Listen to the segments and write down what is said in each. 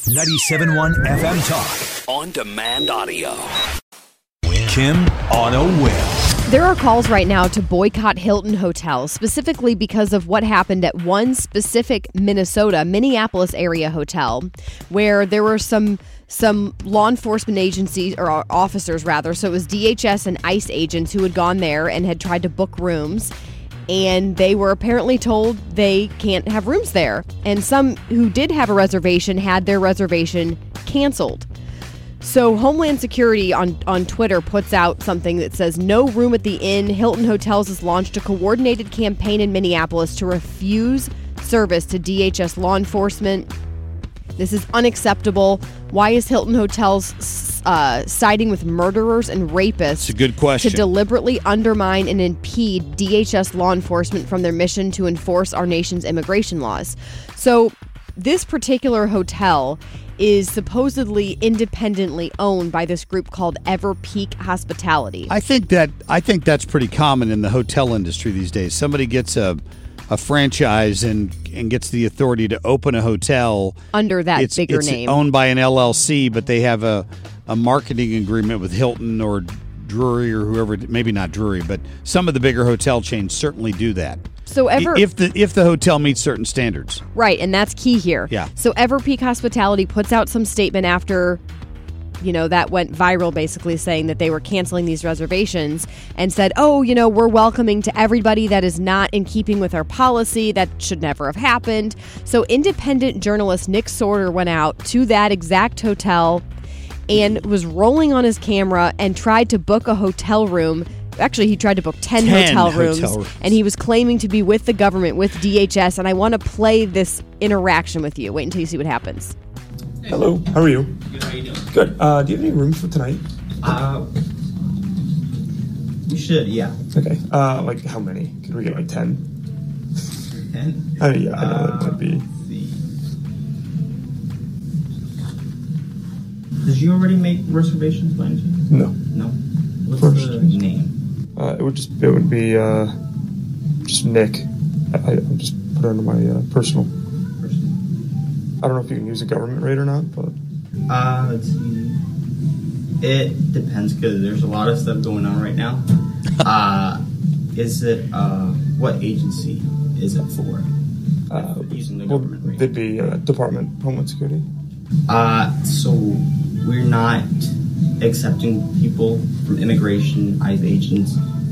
97.1 FM Talk. On demand audio. Kim on a whim. There are calls right now to boycott Hilton hotels, specifically because of what happened at one specific Minneapolis area hotel, where there were some law enforcement agencies, or officers rather, so it was DHS and ICE agents who had gone there and had tried to book rooms, and they were apparently told they can't have rooms there. And some who did have a reservation had their reservation canceled. So Homeland Security on Twitter puts out something that says, "No room at the inn. Hilton Hotels has launched a coordinated campaign in Minneapolis to refuse service to DHS law enforcement. This is unacceptable. Why is Hilton Hotels siding with murderers and rapists?" It's a good question. "To deliberately undermine and impede DHS law enforcement from their mission to enforce our nation's immigration laws." So this particular hotel is supposedly independently owned by this group called Everpeak Hospitality. I think that's pretty common in the hotel industry these days. Somebody gets a franchise and gets the authority to open a hotel under that bigger name. It's owned by an LLC, but they have a marketing agreement with Hilton or Drury or whoever. Maybe not Drury, but some of the bigger hotel chains certainly do that. So if the hotel meets certain standards. Right, and that's key here. Yeah. So Everpeak Hospitality puts out some statement after, that went viral, basically saying that they were canceling these reservations, and said, we're welcoming to everybody that is not in keeping with our policy. That should never have happened. So independent journalist Nick Sorter went out to that exact hotel and was rolling on his camera and tried to book a hotel room. Actually, he tried to book 10 hotel rooms, and he was claiming to be with the government, with DHS, and I want to play this interaction with you. Wait until you see what happens. Hello, how are you? Good, how are you doing? Good. Do you have any rooms for tonight? We should, yeah. Okay. Like how many? Could we get like 10? 10? I know that might be. Let's see. Did you already make reservations by any chance? No. No? What's First. the name? It would be just Nick. I'll just put it under my personal. I don't know if you can use a government rate or not, but. Let's see. It depends, because there's a lot of stuff going on right now. Is it, what agency is it for? Using the government rate? They'd be Department of Homeland Security. So we're not accepting people from immigration, ICE agents,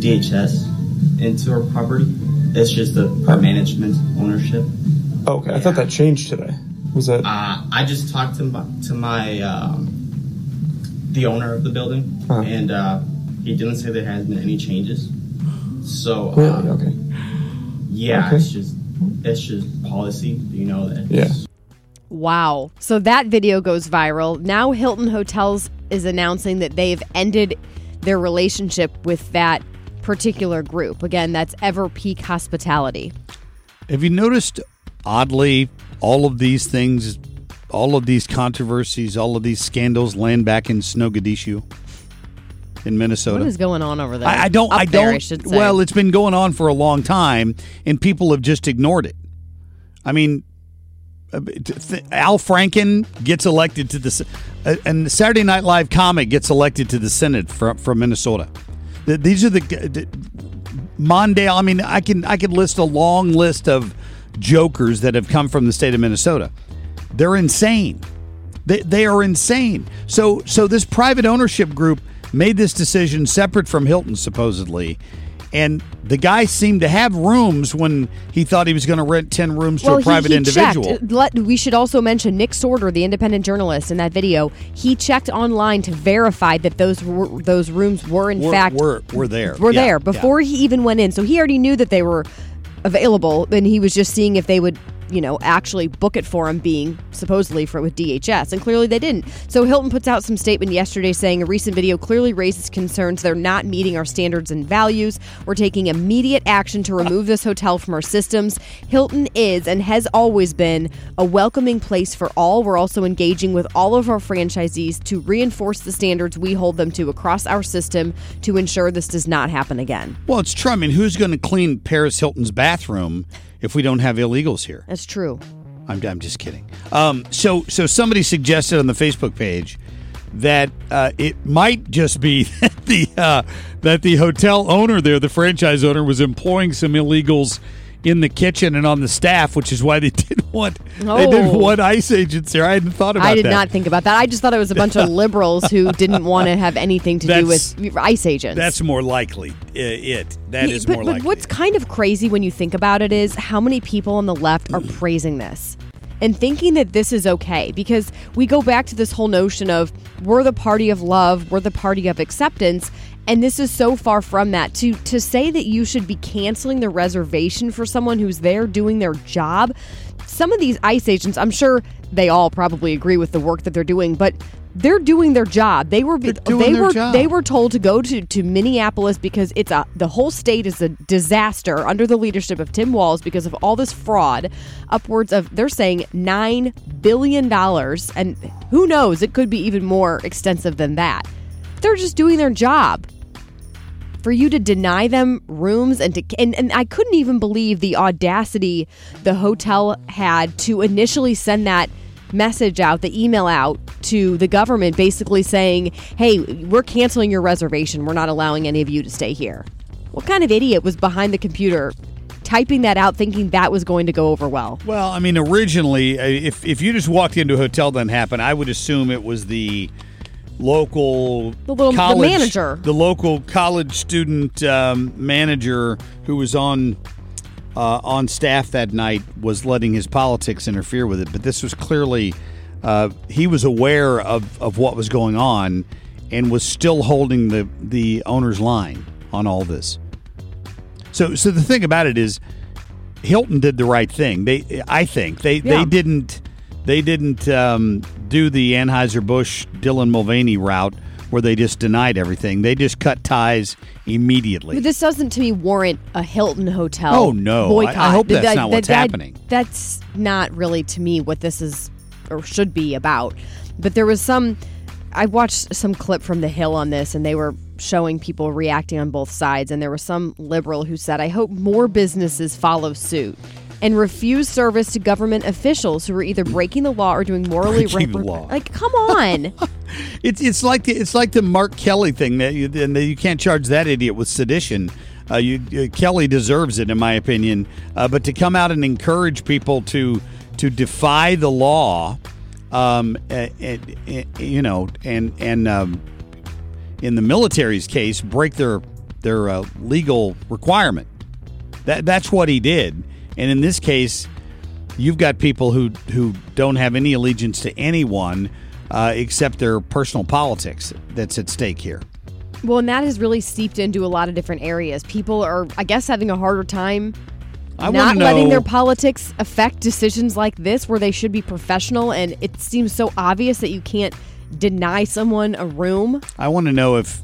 DHS into our property. It's just our management ownership. Oh, okay. Yeah. I thought that changed today. Was that? I just talked to my the owner of the building, and he didn't say there has been any changes. So really? Okay. Yeah, okay. It's just policy. You know that. Yeah. Wow. So that video goes viral. Now Hilton Hotels is announcing that they've ended their relationship with that particular group. Again, that's Everpeak Hospitality. Have you noticed, oddly, all of these things, all of these controversies, all of these scandals land back in Snowgadishu in Minnesota? What is going on over there? I don't. I should say. Well, it's been going on for a long time, and people have just ignored it. I mean, Al Franken gets elected to the, and Saturday Night Live comic gets elected to the Senate from Minnesota. These are the Mondale. I mean, I could list a long list of jokers that have come from the state of Minnesota. They're insane. They are insane. So this private ownership group made this decision separate from Hilton, supposedly. And the guy seemed to have rooms when he thought he was going to rent 10 rooms to a private individual. We should also mention Nick Sorter, the independent journalist in that video. He checked online to verify that those rooms were in fact were there. Were there before he even went in. So he already knew that they were available, and he was just seeing if they would actually book it for him, being supposedly with DHS, and clearly they didn't. So Hilton puts out some statement yesterday saying a recent video clearly raises concerns they're not meeting our standards and values. We're taking immediate action to remove this hotel from our systems. Hilton is and has always been a welcoming place for all. We're also engaging with all of our franchisees to reinforce the standards we hold them to across our system to ensure this does not happen again. Well, it's true. I mean, who's going to clean Paris Hilton's bathroom if we don't have illegals here? That's true. I'm just kidding. So somebody suggested on the Facebook page that it might just be that the hotel owner there, the franchise owner, was employing some illegals in the kitchen and on the staff, which is why they didn't want ICE agents there. I hadn't thought about that. I did not think about that. I just thought it was a bunch of liberals who didn't want to have anything to do with ICE agents. That's more likely. That is more likely. But what's kind of crazy when you think about it is how many people on the left are praising this and thinking that this is okay, because we go back to this whole notion of we're the party of love, we're the party of acceptance. And this is so far from that. To say that you should be canceling the reservation for someone who's there doing their job. Some of these ICE agents, I'm sure they all probably agree with the work that they're doing, but they're doing their job. They were told to go to Minneapolis because the whole state is a disaster under the leadership of Tim Walz because of all this fraud. Upwards of, they're saying, $9 billion. And who knows, it could be even more extensive than that. They're just doing their job. For you to deny them rooms and I couldn't even believe the audacity the hotel had to initially send that message out, the email out to the government, basically saying, hey, we're canceling your reservation. We're not allowing any of you to stay here. What kind of idiot was behind the computer typing that out thinking that was going to go over well? Well, I mean, originally, if you just walked into a hotel that happened, I would assume it was the local manager, the local college student manager who was on staff that night was letting his politics interfere with it. But this was clearly he was aware of what was going on and was still holding the owner's line on all this. So the thing about it is Hilton did the right thing. They didn't do the Anheuser-Busch Dylan Mulvaney route where they just denied everything. They just cut ties immediately. But this doesn't, to me, warrant a Hilton hotel boycott. I hope that's not what's happening. That's not really, to me, what this is or should be about. But there was I watched some clip from The Hill on this, and they were showing people reacting on both sides. And there was some liberal who said, I hope more businesses follow suit and refuse service to government officials who are either breaking the law or doing morally law. Like, come on. It's like the Mark Kelly thing that you can't charge that idiot with sedition. Kelly deserves it, in my opinion. But to come out and encourage people to defy the law, and in the military's case, break their legal requirement. That's what he did. And in this case, you've got people who don't have any allegiance to anyone except their personal politics that's at stake here. Well, and that has really seeped into a lot of different areas. People are, I guess, having a harder time not letting their politics affect decisions like this where they should be professional. And it seems so obvious that you can't deny someone a room. I want to know if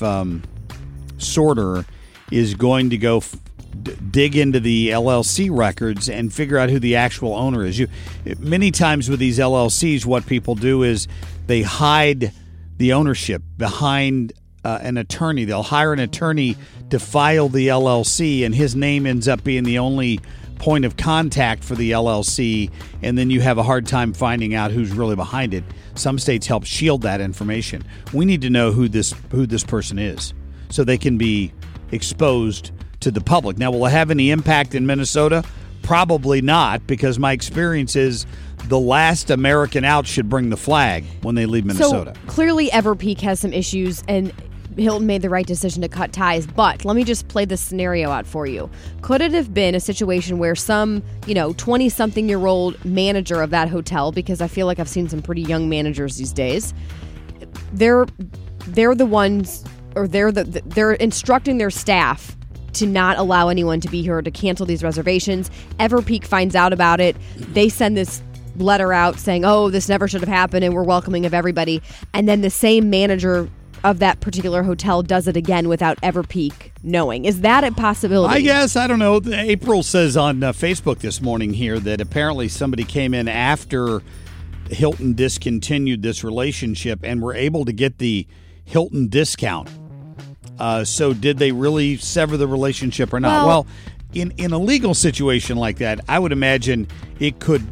Sorter is going to go dig into the LLC records and figure out who the actual owner is. Many times with these LLCs, what people do is they hide the ownership behind an attorney. They'll hire an attorney to file the LLC, and his name ends up being the only point of contact for the LLC, and then you have a hard time finding out who's really behind it. Some states help shield that information. We need to know who this person is so they can be exposed to the public. Now, will it have any impact in Minnesota? Probably not, because my experience is the last American out should bring the flag when they leave Minnesota. So clearly Everpeak has some issues, and Hilton made the right decision to cut ties. But let me just play this scenario out for you. Could it have been a situation where some, 20-something-year-old manager of that hotel, because I feel like I've seen some pretty young managers these days, they're the ones, or they're instructing their staff to not allow anyone to be here or to cancel these reservations. Everpeak finds out about it. They send this letter out saying, oh, this never should have happened and we're welcoming of everybody. And then the same manager of that particular hotel does it again without Everpeak knowing. Is that a possibility? I guess. I don't know. April says on Facebook this morning here that apparently somebody came in after Hilton discontinued this relationship and were able to get the Hilton discount. So did they really sever the relationship or not? Well, in a legal situation like that, I would imagine it could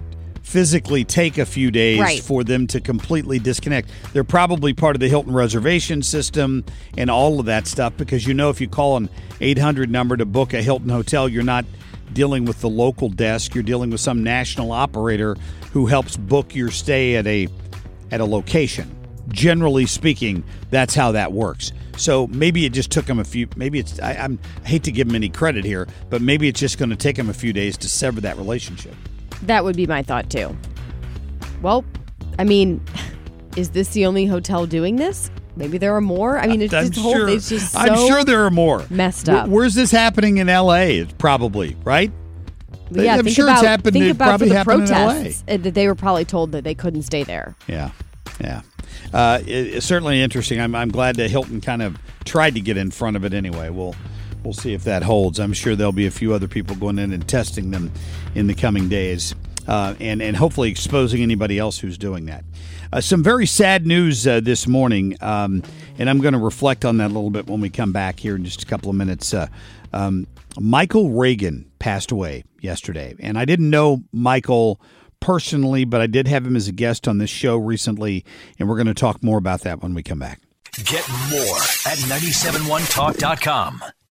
physically take a few days Right. for them to completely disconnect. They're probably part of the Hilton reservation system and all of that stuff, because if you call an 800 number to book a Hilton hotel, you're not dealing with the local desk. You're dealing with some national operator who helps book your stay at a location. Generally speaking, that's how that works. So maybe it just took them a few. Maybe it's. I hate to give them any credit here, but maybe it's just going to take them a few days to sever that relationship. That would be my thought too. Well, I mean, is this the only hotel doing this? Maybe there are more. I mean, it's just so I'm sure there are more. Messed up. Where's this happening in L.A.? It's probably right. Yeah, I'm sure it's happened. Think It about probably for the happened protests in L.A. that they were probably told that they couldn't stay there. Yeah. It's certainly interesting. I'm glad that Hilton kind of tried to get in front of it anyway. We'll see if that holds. I'm sure there'll be a few other people going in and testing them in the coming days, and hopefully exposing anybody else who's doing that. Some very sad news this morning, and I'm going to reflect on that a little bit when we come back here in just a couple of minutes. Michael Reagan passed away yesterday, and I didn't know Michael personally, but I did have him as a guest on this show recently, and we're going to talk more about that when we come back. Get more at 971talk.com.